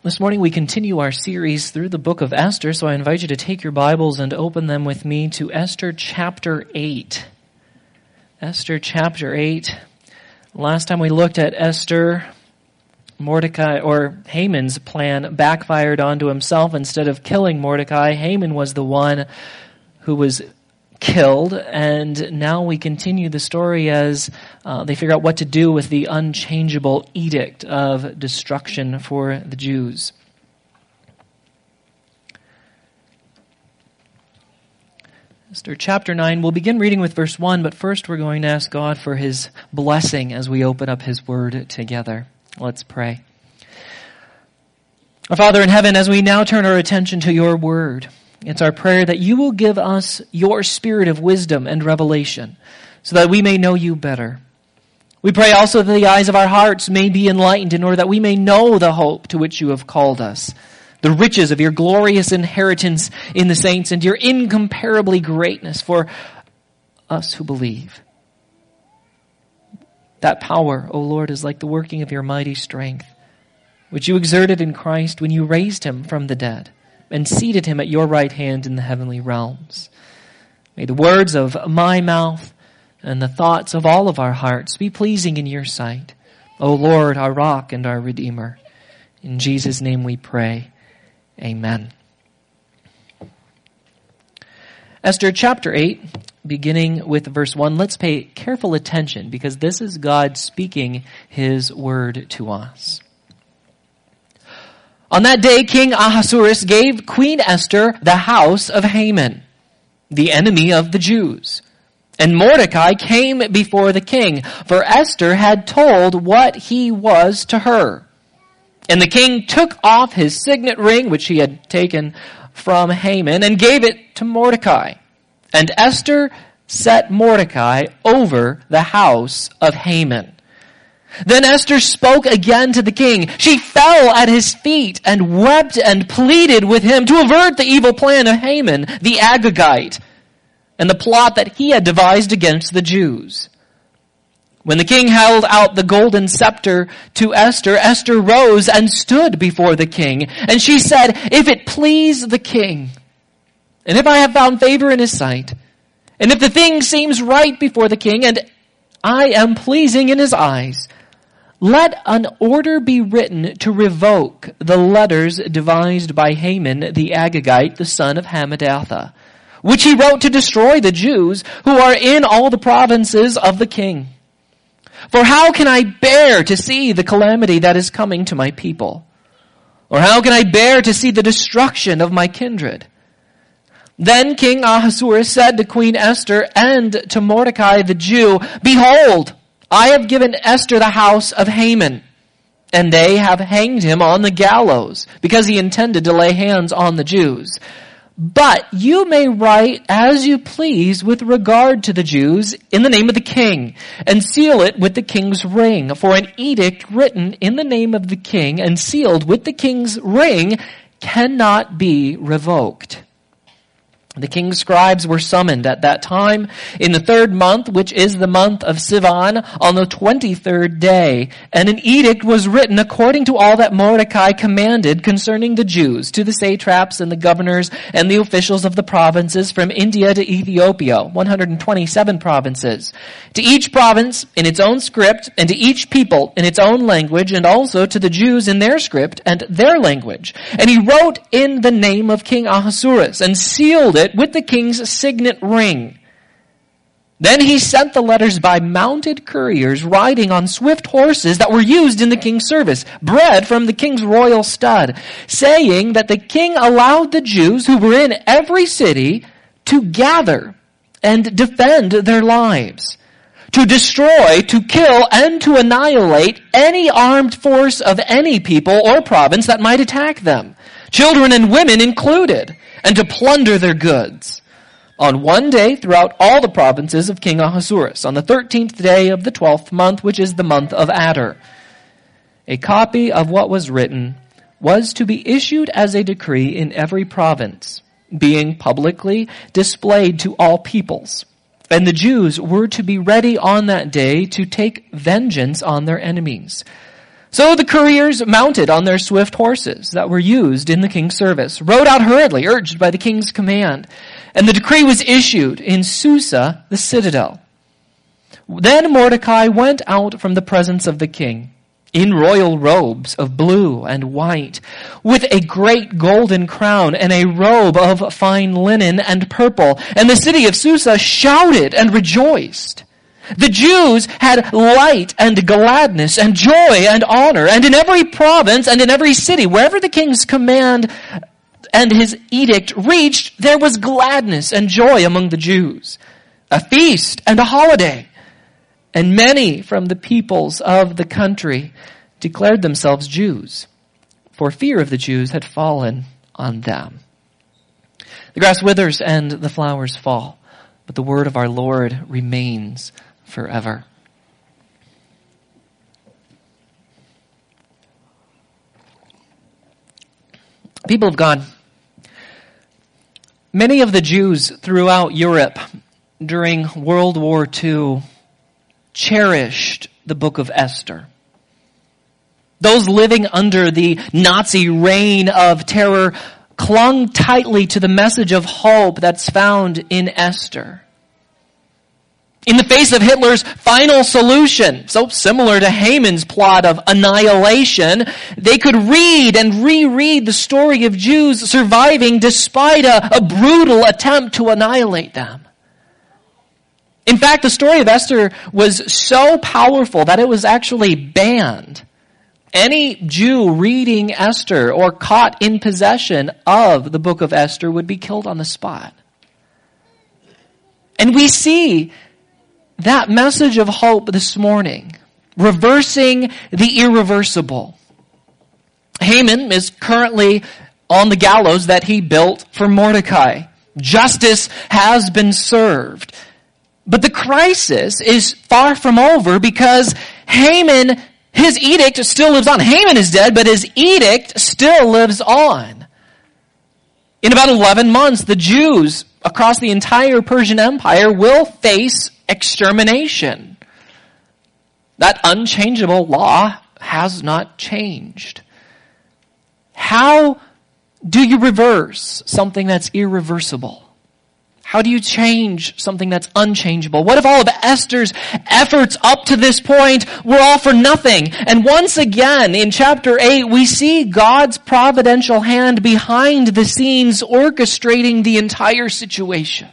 This morning we continue our series through the book of Esther, so I invite you to take your Bibles and open them with me to Esther chapter 8. Esther chapter 8. Last time we looked at Esther, Mordecai, or Haman's plan backfired onto himself. Instead of killing Mordecai, Haman was the one who was killed, and now we continue the story as they figure out what to do with the unchangeable edict of destruction for the Jews. Esther chapter 9, we'll begin reading with verse 1, but first we're going to ask God for His blessing as we open up His Word together. Let's pray. Our Father in heaven, as we now turn our attention to Your Word, it's our prayer that You will give us Your spirit of wisdom and revelation so that we may know You better. We pray also that the eyes of our hearts may be enlightened in order that we may know the hope to which You have called us, the riches of Your glorious inheritance in the saints, and Your incomparably greatness for us who believe. That power, O Lord, is like the working of Your mighty strength, which You exerted in Christ when You raised Him from the dead and seated Him at Your right hand in the heavenly realms. May the words of my mouth and the thoughts of all of our hearts be pleasing in Your sight, O Lord, our rock and our Redeemer. In Jesus' name we pray. Amen. Esther chapter 8, beginning with verse 1. Let's pay careful attention because this is God speaking His word to us. On that day, King Ahasuerus gave Queen Esther the house of Haman, the enemy of the Jews. And Mordecai came before the king, for Esther had told what he was to her. And the king took off his signet ring, which he had taken from Haman, and gave it to Mordecai. And Esther set Mordecai over the house of Haman. Then Esther spoke again to the king. She fell at his feet and wept and pleaded with him to avert the evil plan of Haman, the Agagite, and the plot that he had devised against the Jews. When the king held out the golden scepter to Esther, Esther rose and stood before the king. And she said, "If it please the king, and if I have found favor in his sight, and if the thing seems right before the king, and I am pleasing in his eyes, let an order be written to revoke the letters devised by Haman the Agagite, the son of Hammedatha, which he wrote to destroy the Jews who are in all the provinces of the king. For how can I bear to see the calamity that is coming to my people? Or how can I bear to see the destruction of my kindred?" Then King Ahasuerus said to Queen Esther and to Mordecai the Jew, "Behold, I have given Esther the house of Haman, and they have hanged him on the gallows, because he intended to lay hands on the Jews. But you may write as you please with regard to the Jews in the name of the king, and seal it with the king's ring. For an edict written in the name of the king and sealed with the king's ring cannot be revoked." The king's scribes were summoned at that time in the 3rd month, which is the month of Sivan, on the 23rd day. And an edict was written according to all that Mordecai commanded concerning the Jews, to the satraps and the governors and the officials of the provinces from India to Ethiopia, 127 provinces. To each province in its own script, and to each people in its own language, and also to the Jews in their script and their language. And he wrote in the name of King Ahasuerus, and sealed it with the king's signet ring. Then he sent the letters by mounted couriers riding on swift horses that were used in the king's service, bred from the king's royal stud, saying that the king allowed the Jews who were in every city to gather and defend their lives, to destroy, to kill, and to annihilate any armed force of any people or province that might attack them, children and women included, and to plunder their goods. On one day throughout all the provinces of King Ahasuerus, on the 13th day of the 12th month, which is the month of Adar. A copy of what was written was to be issued as a decree in every province, being publicly displayed to all peoples. And the Jews were to be ready on that day to take vengeance on their enemies. So the couriers mounted on their swift horses that were used in the king's service, rode out hurriedly, urged by the king's command. And the decree was issued in Susa, the citadel. Then Mordecai went out from the presence of the king, in royal robes of blue and white, with a great golden crown and a robe of fine linen and purple. And the city of Susa shouted and rejoiced. The Jews had light and gladness and joy and honor, and in every province and in every city, wherever the king's command and his edict reached, there was gladness and joy among the Jews, a feast and a holiday. And many from the peoples of the country declared themselves Jews, for fear of the Jews had fallen on them. The grass withers and the flowers fall, but the word of our Lord remains forever. People of God, many of the Jews throughout Europe during World War II cherished the book of Esther. Those living under the Nazi reign of terror clung tightly to the message of hope that's found in Esther. In the face of Hitler's final solution, so similar to Haman's plot of annihilation, they could read and reread the story of Jews surviving despite a brutal attempt to annihilate them. In fact, the story of Esther was so powerful that it was actually banned. Any Jew reading Esther or caught in possession of the book of Esther would be killed on the spot. And we see that message of hope this morning, reversing the irreversible. Haman is currently on the gallows that he built for Mordecai. Justice has been served. But the crisis is far from over because Haman, his edict still lives on. Haman is dead, but his edict still lives on. In about 11 months, the Jews across the entire Persian Empire will face extermination. That unchangeable law has not changed. How do you reverse something that's irreversible? How do you change something that's unchangeable? What if all of Esther's efforts up to this point were all for nothing? And once again, in chapter 8, we see God's providential hand behind the scenes orchestrating the entire situation.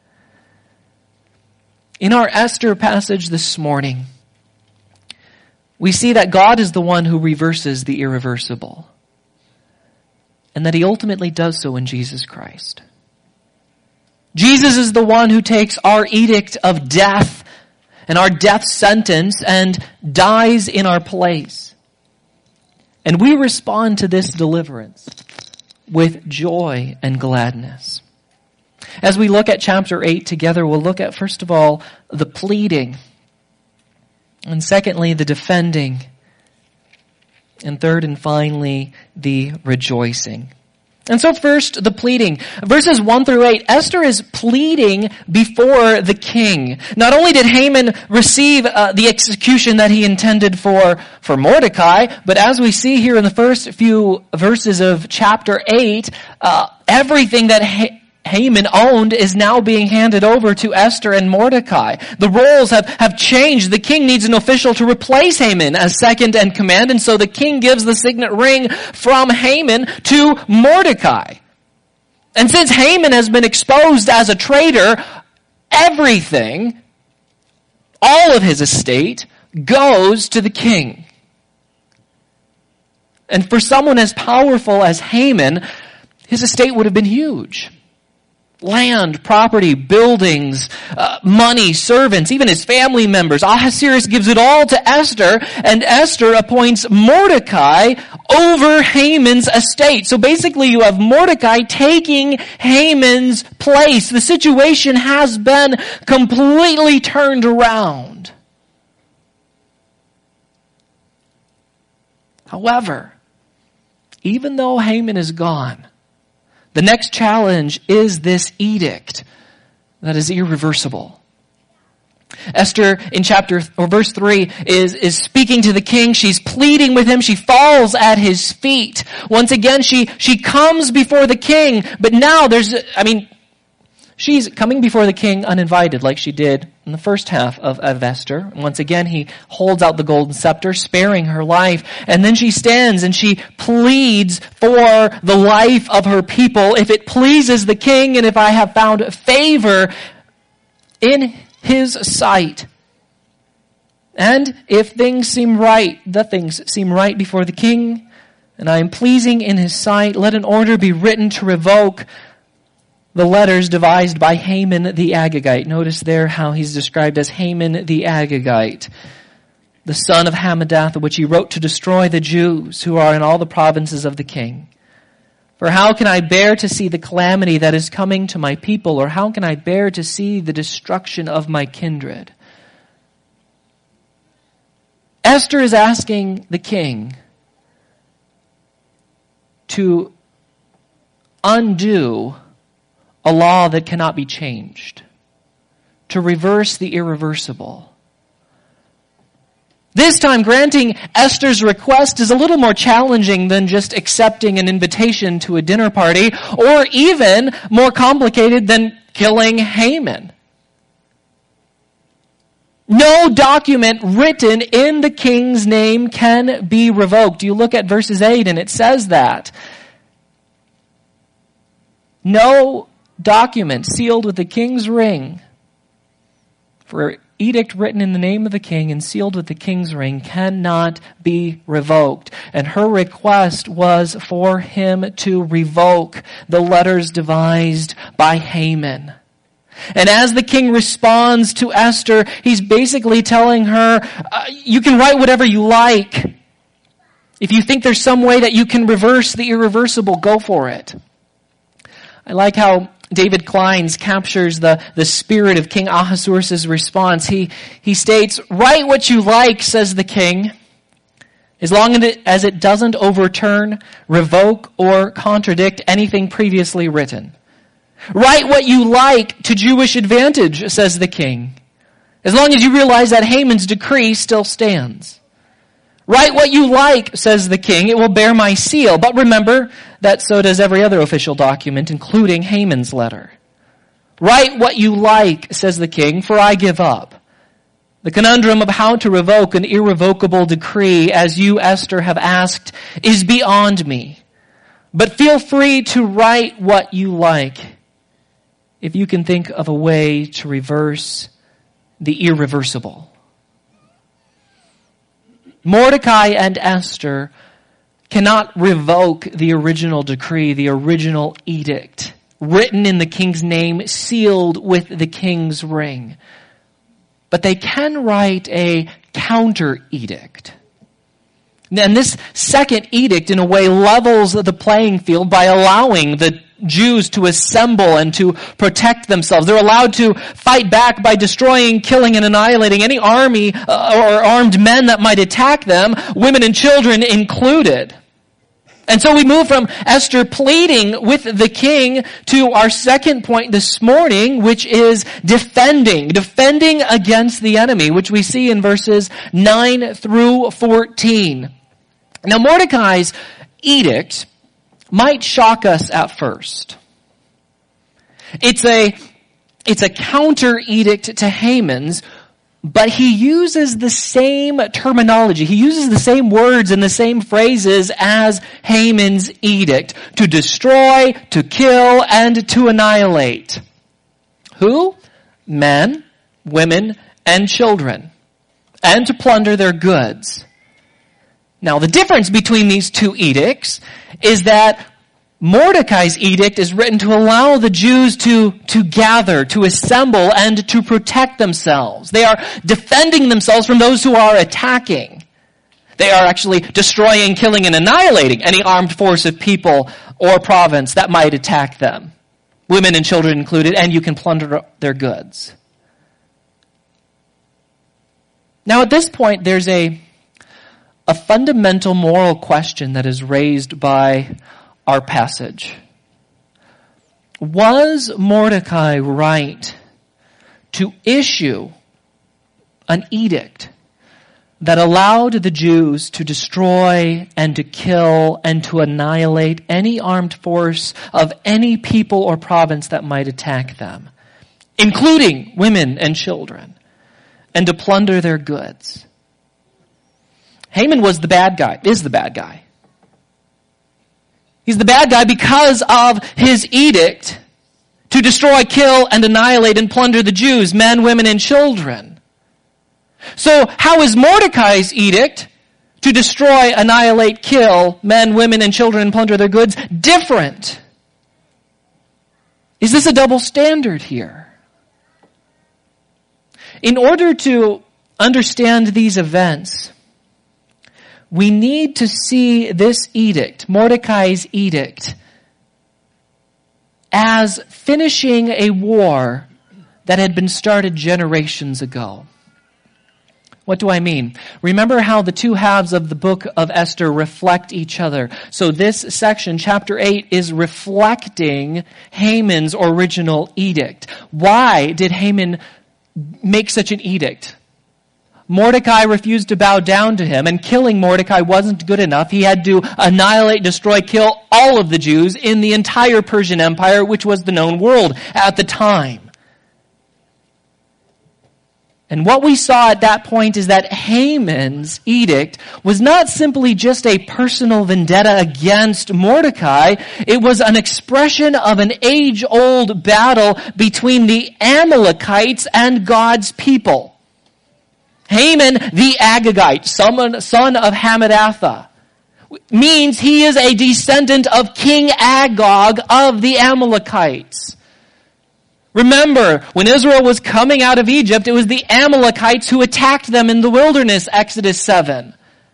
In our Esther passage this morning, we see that God is the one who reverses the irreversible, and that he ultimately does so in Jesus Christ. Jesus is the one who takes our edict of death and our death sentence and dies in our place. And we respond to this deliverance with joy and gladness. As we look at chapter 8 together, we'll look at, first of all, the pleading. And secondly, the defending. And third and finally, the rejoicing. And so first, the pleading. Verses 1 through 8, Esther is pleading before the king. Not only did Haman receive the execution that he intended for Mordecai, but as we see here in the first few verses of chapter 8, everything that Haman owned is now being handed over to Esther and Mordecai. The roles have changed. The king needs an official to replace Haman as second in command, and so the king gives the signet ring from Haman to Mordecai. And since Haman has been exposed as a traitor, everything, all of his estate, goes to the king. And for someone as powerful as Haman, his estate would have been huge. Land, property, buildings, money, servants, even his family members. Ahasuerus gives it all to Esther, and Esther appoints Mordecai over Haman's estate. So basically you have Mordecai taking Haman's place. The situation has been completely turned around. However, even though Haman is gone, the next challenge is this edict that is irreversible. Esther in verse 3 is speaking to the king. She's pleading with him. She falls at his feet. Once again, she comes before the king, but now she's coming before the king uninvited like she did in the first half of Esther. Once again, he holds out the golden scepter, sparing her life. And then she stands and she pleads for the life of her people. If it pleases the king and if I have found favor in his sight. And if things seem right, the things seem right before the king, and I am pleasing in his sight, let an order be written to revoke the letters devised by Haman the Agagite. Notice there how he's described as Haman the Agagite, the son of Hammedatha, which he wrote to destroy the Jews who are in all the provinces of the king. For how can I bear to see the calamity that is coming to my people, or how can I bear to see the destruction of my kindred? Esther is asking the king to undo a law that cannot be changed, to reverse the irreversible. This time, granting Esther's request is a little more challenging than just accepting an invitation to a dinner party, or even more complicated than killing Haman. No document written in the king's name can be revoked. You look at verses 8 and it says that. No document sealed with the king's ring for edict written in the name of the king and sealed with the king's ring cannot be revoked. And her request was for him to revoke the letters devised by Haman. And as the king responds to Esther, he's basically telling her, you can write whatever you like. If you think there's some way that you can reverse the irreversible, go for it. I like how David Kleins captures the spirit of King Ahasuerus' response. He states, write what you like, says the king, as long as it doesn't overturn, revoke, or contradict anything previously written. Write what you like to Jewish advantage, says the king, as long as you realize that Haman's decree still stands. Write what you like, says the king, it will bear my seal. But remember that so does every other official document, including Haman's letter. Write what you like, says the king, for I give up. The conundrum of how to revoke an irrevocable decree, as you, Esther, have asked, is beyond me. But feel free to write what you like, if you can think of a way to reverse the irreversible. Mordecai and Esther cannot revoke the original decree, the original edict, written in the king's name, sealed with the king's ring. But they can write a counter edict. And this second edict, in a way, levels the playing field by allowing the Jews to assemble and to protect themselves. They're allowed to fight back by destroying, killing, and annihilating any army or armed men that might attack them, women and children included. And so we move from Esther pleading with the king to our second point this morning, which is defending against the enemy, which we see in verses 9 through 14. Now, Mordecai's edict might shock us at first. It's a counter edict to Haman's, but he uses the same terminology. He uses the same words and the same phrases as Haman's edict: to destroy, to kill, and to annihilate. Who? Men, women, and children. And to plunder their goods. Now, the difference between these two edicts is that Mordecai's edict is written to allow the Jews to gather, to assemble, and to protect themselves. They are defending themselves from those who are attacking. They are actually destroying, killing, and annihilating any armed force of people or province that might attack them. Women and children included, and you can plunder their goods. Now, at this point, there's a fundamental moral question that is raised by our passage. Was Mordecai right to issue an edict that allowed the Jews to destroy and to kill and to annihilate any armed force of any people or province that might attack them, including women and children, and to plunder their goods. Haman was the bad guy, is the bad guy. He's the bad guy because of his edict to destroy, kill, and annihilate and plunder the Jews, men, women, and children. So how is Mordecai's edict to destroy, annihilate, kill men, women, and children and plunder their goods different? Is this a double standard here? In order to understand these events, we need to see this edict, Mordecai's edict, as finishing a war that had been started generations ago. What do I mean? Remember how the two halves of the book of Esther reflect each other. So this section, chapter 8, is reflecting Haman's original edict. Why did Haman make such an edict? Mordecai refused to bow down to him, and killing Mordecai wasn't good enough. He had to annihilate, destroy, kill all of the Jews in the entire Persian Empire, which was the known world at the time. And what we saw at that point is that Haman's edict was not simply just a personal vendetta against Mordecai. It was an expression of an age-old battle between the Amalekites and God's people. Haman the Agagite, son of Hammedatha, means he is a descendant of King Agag of the Amalekites. Remember, when Israel was coming out of Egypt, it was the Amalekites who attacked them in the wilderness, Exodus 7.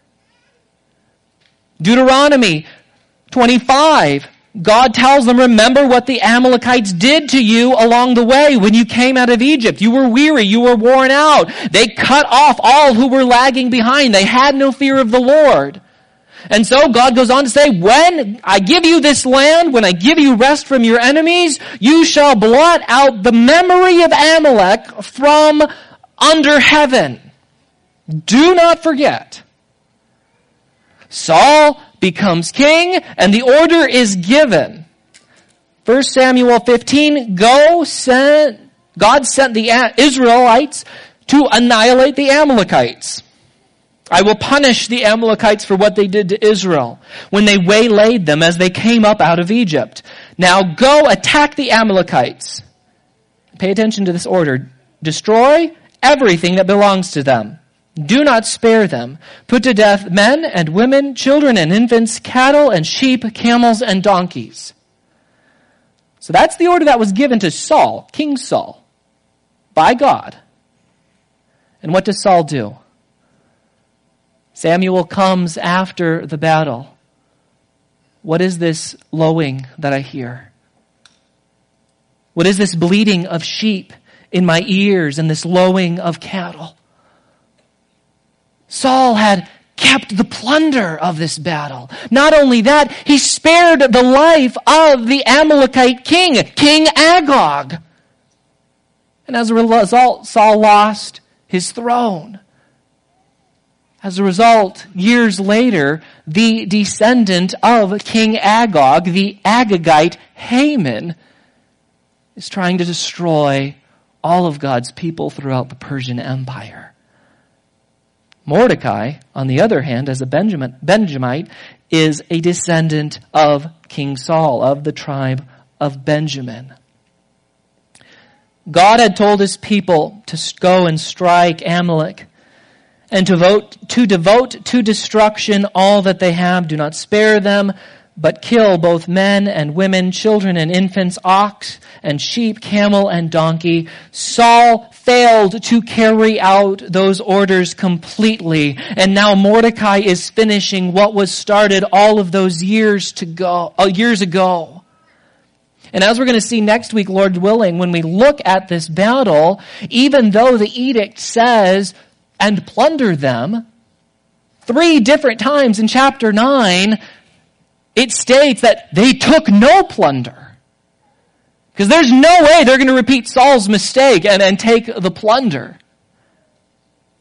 Deuteronomy 25, God tells them, remember what the Amalekites did to you along the way when you came out of Egypt. You were weary, you were worn out. They cut off all who were lagging behind. They had no fear of the Lord. And so God goes on to say, when I give you this land, when I give you rest from your enemies, you shall blot out the memory of Amalek from under heaven. Do not forget. Saul becomes king, and the order is given. 1 Samuel 15, God sent the Israelites to annihilate the Amalekites. I will punish the Amalekites for what they did to Israel when they waylaid them as they came up out of Egypt. Now go attack the Amalekites. Pay attention to this order. Destroy everything that belongs to them. Do not spare them. Put to death men and women, children and infants, cattle and sheep, camels and donkeys. So that's the order that was given to Saul, King Saul, by God. And what does Saul do? Samuel comes after the battle. What is this lowing that I hear? What is this bleating of sheep in my ears and this lowing of cattle? Saul had kept the plunder of this battle. Not only that, he spared the life of the Amalekite king, King Agag. And as a result, Saul lost his throne. As a result, years later, the descendant of King Agag, the Agagite Haman, is trying to destroy all of God's people throughout the Persian Empire. Mordecai, on the other hand, as a Benjamite, is a descendant of King Saul, of the tribe of Benjamin. God had told his people to go and strike Amalek, and to devote to destruction all that they have. Do not spare them, but kill both men and women, children and infants, ox and sheep, camel and donkey. Saul failed to carry out those orders completely, and now Mordecai is finishing what was started all of those years ago. And as we're going to see next week, Lord willing, when we look at this battle, even though the edict says, and plunder them, 3 different times in chapter 9, it states that they took no plunder. Because there's no way they're going to repeat Saul's mistake and take the plunder.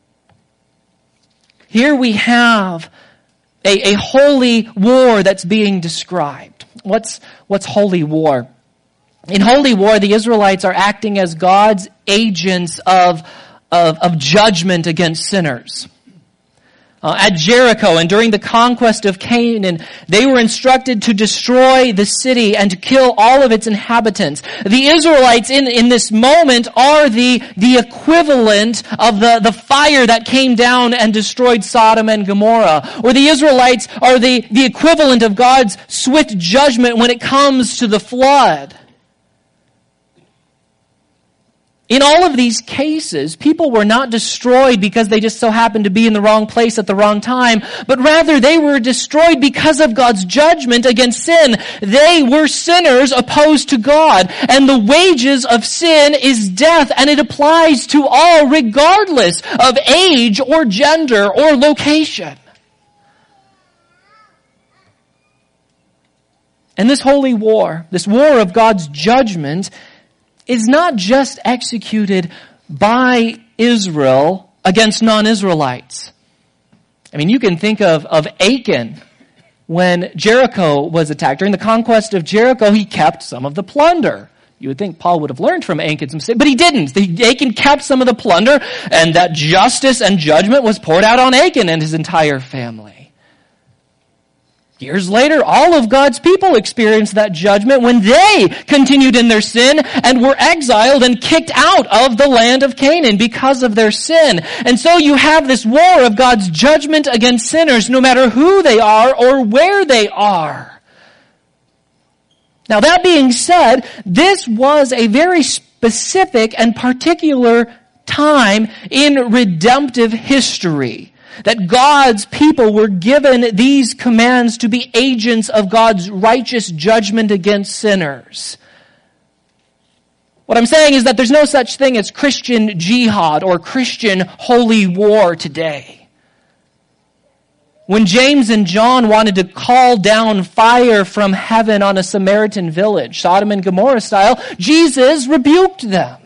Here we have a holy war that's being described. What's holy war? In holy war, the Israelites are acting as God's agents of judgment against sinners. At Jericho and during the conquest of Canaan, they were instructed to destroy the city and to kill all of its inhabitants. The Israelites in this moment are the equivalent of the fire that came down and destroyed Sodom and Gomorrah. Or the Israelites are the equivalent of God's swift judgment when it comes to the flood. In all of these cases, people were not destroyed because they just so happened to be in the wrong place at the wrong time, but rather they were destroyed because of God's judgment against sin. They were sinners opposed to God, and the wages of sin is death, and it applies to all regardless of age or gender or location. And this holy war, this war of God's judgment, is not just executed by Israel against non-Israelites. I mean, you can think of Achan when Jericho was attacked. During the conquest of Jericho, he kept some of the plunder. You would think Paul would have learned from Achan's mistake, but he didn't. Achan kept some of the plunder, and that justice and judgment was poured out on Achan and his entire family. Years later, all of God's people experienced that judgment when they continued in their sin and were exiled and kicked out of the land of Canaan because of their sin. And so you have this war of God's judgment against sinners, no matter who they are or where they are. Now, that being said, this was a very specific and particular time in redemptive history, that God's people were given these commands to be agents of God's righteous judgment against sinners. What I'm saying is that there's no such thing as Christian jihad or Christian holy war today. When James and John wanted to call down fire from heaven on a Samaritan village, Sodom and Gomorrah style, Jesus rebuked them.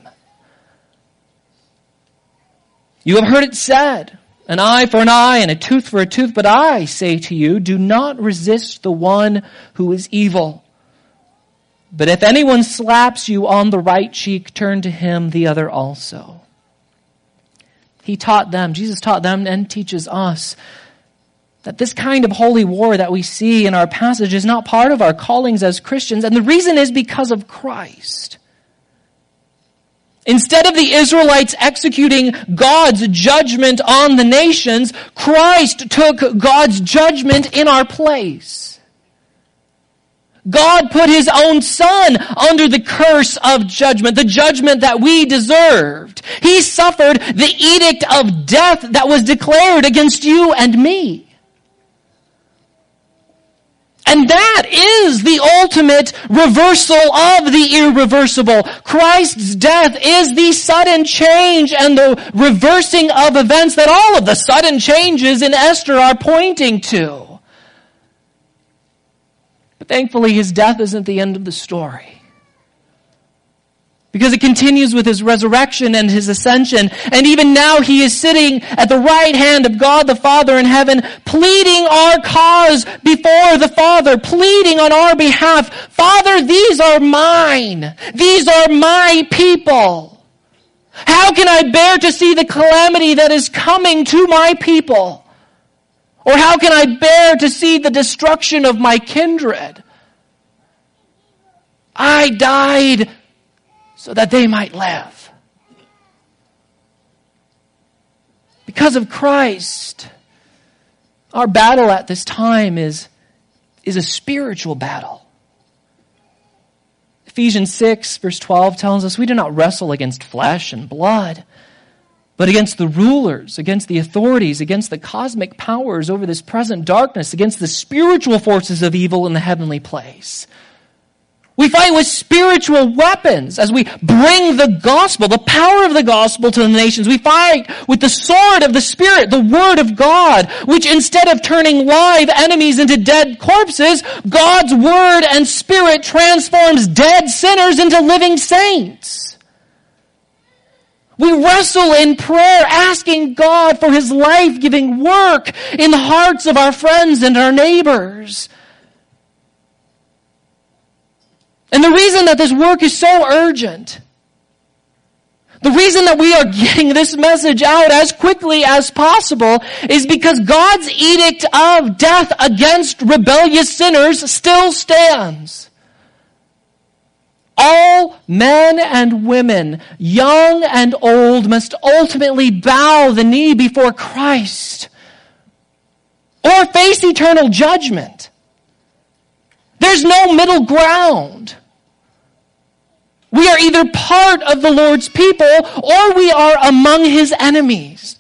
You have heard it said, an eye for an eye and a tooth for a tooth. But I say to you, do not resist the one who is evil. But if anyone slaps you on the right cheek, turn to him the other also. He taught them, Jesus taught them and teaches us that this kind of holy war that we see in our passage is not part of our callings as Christians. And the reason is because of Christ. Instead of the Israelites executing God's judgment on the nations, Christ took God's judgment in our place. God put his own Son under the curse of judgment, the judgment that we deserved. He suffered the edict of death that was declared against you and me. And that is the ultimate reversal of the irreversible. Christ's death is the sudden change and the reversing of events that all of the sudden changes in Esther are pointing to. But thankfully, his death isn't the end of the story. Because it continues with his resurrection and his ascension. And even now he is sitting at the right hand of God the Father in heaven, pleading our cause before the Father, pleading on our behalf. Father, these are mine. These are my people. How can I bear to see the calamity that is coming to my people? Or how can I bear to see the destruction of my kindred? I died so that they might live. Because of Christ, our battle at this time is a spiritual battle. Ephesians 6 verse 12 tells us we do not wrestle against flesh and blood, but against the rulers, against the authorities, against the cosmic powers over this present darkness, against the spiritual forces of evil in the heavenly place. We fight with spiritual weapons as we bring the gospel, the power of the gospel to the nations. We fight with the sword of the Spirit, the Word of God, which instead of turning live enemies into dead corpses, God's Word and Spirit transforms dead sinners into living saints. We wrestle in prayer, asking God for His life-giving work in the hearts of our friends and our neighbors. And the reason that this work is so urgent, the reason that we are getting this message out as quickly as possible is because God's edict of death against rebellious sinners still stands. All men and women, young and old, must ultimately bow the knee before Christ or face eternal judgment. There's no middle ground. We are either part of the Lord's people or we are among His enemies.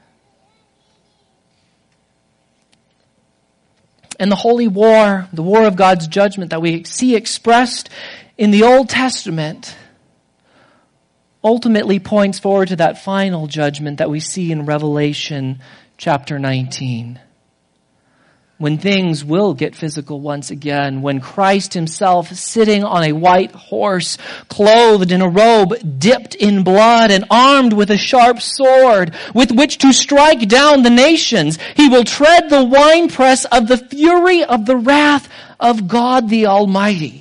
And the holy war, the war of God's judgment that we see expressed in the Old Testament, ultimately points forward to that final judgment that we see in Revelation chapter 19. When things will get physical once again, when Christ Himself, sitting on a white horse, clothed in a robe dipped in blood and armed with a sharp sword with which to strike down the nations, He will tread the winepress of the fury of the wrath of God the Almighty.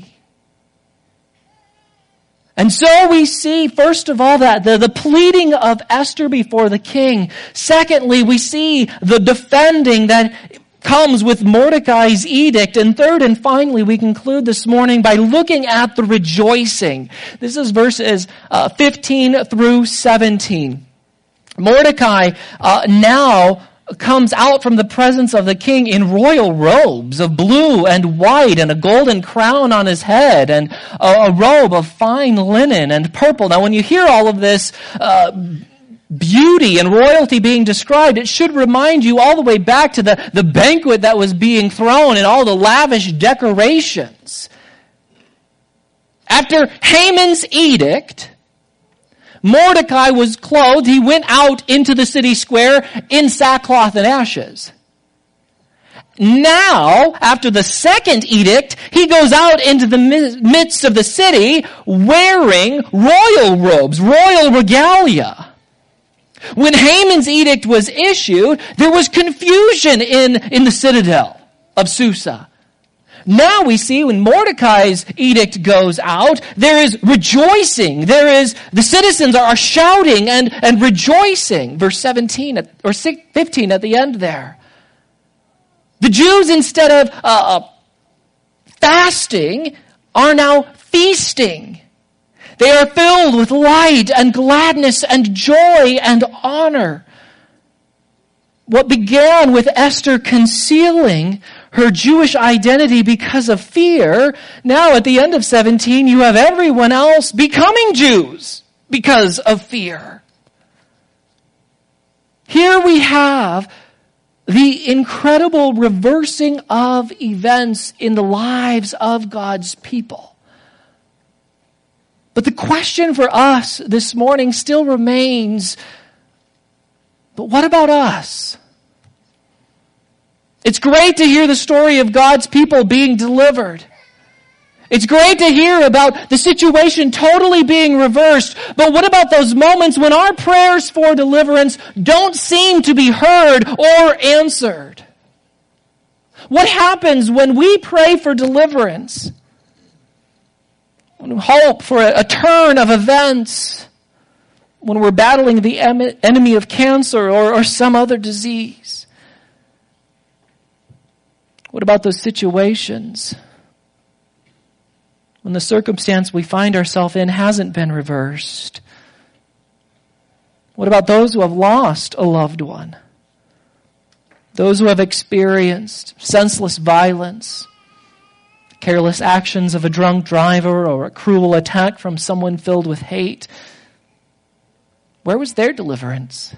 And so we see, first of all, that the pleading of Esther before the king. Secondly, we see the defending that comes with Mordecai's edict. And third and finally, we conclude this morning by looking at the rejoicing. This is verses 15 through 17. Mordecai now comes out from the presence of the king in royal robes of blue and white and a golden crown on his head and a robe of fine linen and purple. Now when you hear all of this beauty and royalty being described, it should remind you all the way back to the banquet that was being thrown and all the lavish decorations. After Haman's edict, Mordecai was clothed. He went out into the city square in sackcloth and ashes. Now, after the second edict, he goes out into the midst of the city wearing royal robes, royal regalia. When Haman's edict was issued, there was confusion in the citadel of Susa. Now we see when Mordecai's edict goes out, there is rejoicing. The citizens are shouting and rejoicing. Verse 17 or 15 at the end there. The Jews, instead of fasting, are now feasting. They are filled with light and gladness and joy and honor. What began with Esther concealing her Jewish identity because of fear, now at the end of 17, you have everyone else becoming Jews because of fear. Here we have the incredible reversing of events in the lives of God's people. But the question for us this morning still remains, but what about us? It's great to hear the story of God's people being delivered. It's great to hear about the situation totally being reversed. But what about those moments when our prayers for deliverance don't seem to be heard or answered? What happens when we pray for deliverance? When we hope for a turn of events? When we're battling the enemy of cancer or some other disease? What about those situations when the circumstance we find ourselves in hasn't been reversed? What about those who have lost a loved one? Those who have experienced senseless violence, careless actions of a drunk driver, or a cruel attack from someone filled with hate? Where was their deliverance?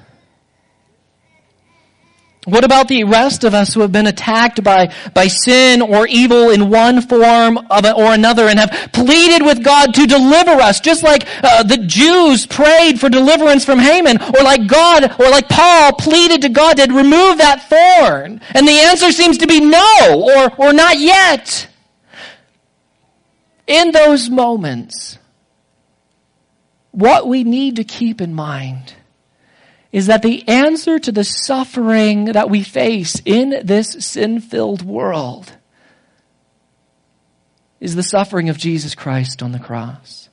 What about the rest of us who have been attacked by sin or evil in one form or another and have pleaded with God to deliver us, just like the Jews prayed for deliverance from Haman, or like Paul pleaded to God to remove that thorn? And the answer seems to be no, or not yet. In those moments, what we need to keep in mind is that the answer to the suffering that we face in this sin-filled world is the suffering of Jesus Christ on the cross.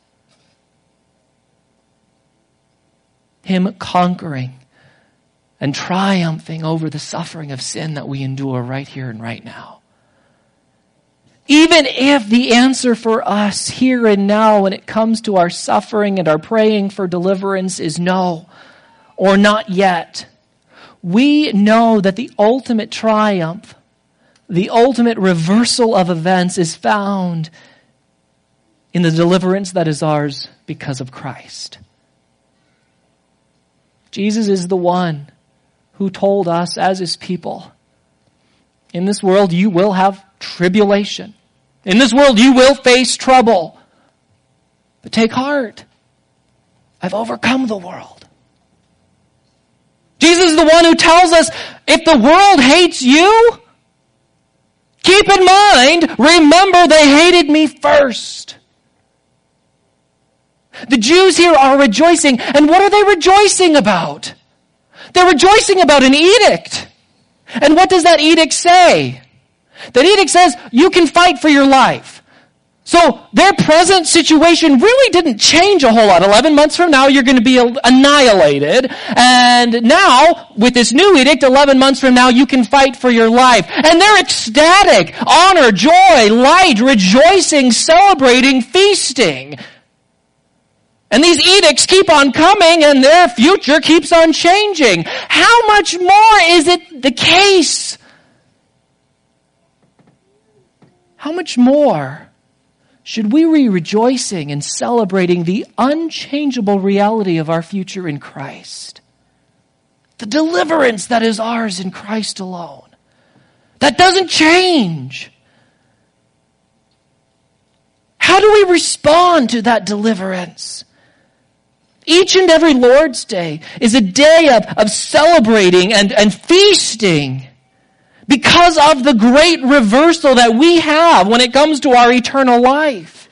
Him conquering and triumphing over the suffering of sin that we endure right here and right now. Even if the answer for us here and now when it comes to our suffering and our praying for deliverance is no, or not yet, we know that the ultimate triumph, the ultimate reversal of events is found in the deliverance that is ours because of Christ. Jesus is the one who told us as his people, in this world you will have tribulation. In this world you will face trouble. But take heart. I've overcome the world. Jesus is the one who tells us, if the world hates you, keep in mind, remember they hated me first. The Jews here are rejoicing. And what are they rejoicing about? They're rejoicing about an edict. And what does that edict say? That edict says you can fight for your life. So their present situation really didn't change a whole lot. 11 months from now, you're going to be annihilated. And now, with this new edict, 11 months from now, you can fight for your life. And they're ecstatic. Honor, joy, light, rejoicing, celebrating, feasting. And these edicts keep on coming and their future keeps on changing. How much more is it the case? How much more should we be rejoicing and celebrating the unchangeable reality of our future in Christ? The deliverance that is ours in Christ alone. That doesn't change. How do we respond to that deliverance? Each and every Lord's Day is a day of celebrating and feasting because of the great reversal that we have when it comes to our eternal life.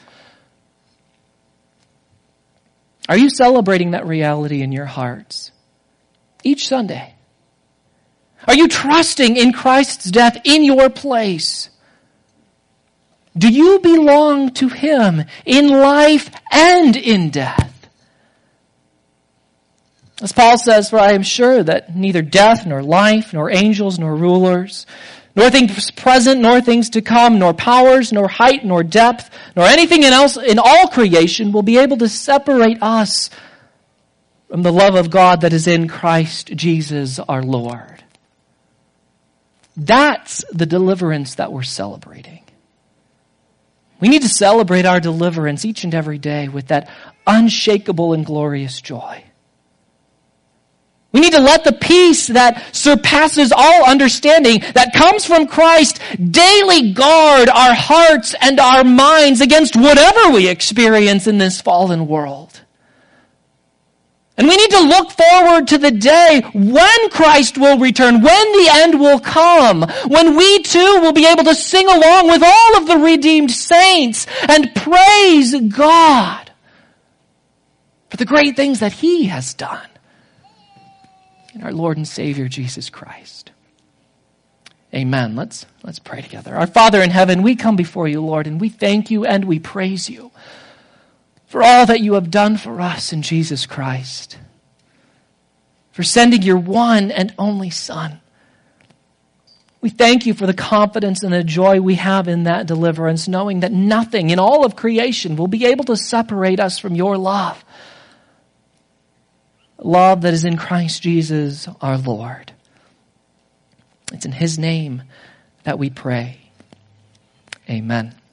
Are you celebrating that reality in your hearts each Sunday? Are you trusting in Christ's death in your place? Do you belong to Him in life and in death? As Paul says, for I am sure that neither death, nor life, nor angels, nor rulers, nor things present, nor things to come, nor powers, nor height, nor depth, nor anything else in all creation will be able to separate us from the love of God that is in Christ Jesus our Lord. That's the deliverance that we're celebrating. We need to celebrate our deliverance each and every day with that unshakable and glorious joy. We need to let the peace that surpasses all understanding that comes from Christ daily guard our hearts and our minds against whatever we experience in this fallen world. And we need to look forward to the day when Christ will return, when the end will come, when we too will be able to sing along with all of the redeemed saints and praise God for the great things that He has done in our Lord and Savior, Jesus Christ. Amen. Let's pray together. Our Father in heaven, we come before you, Lord, and we thank you and we praise you for all that you have done for us in Jesus Christ, for sending your one and only Son. We thank you for the confidence and the joy we have in that deliverance, knowing that nothing in all of creation will be able to separate us from your love. Love that is in Christ Jesus our Lord. It's in His name that we pray. Amen.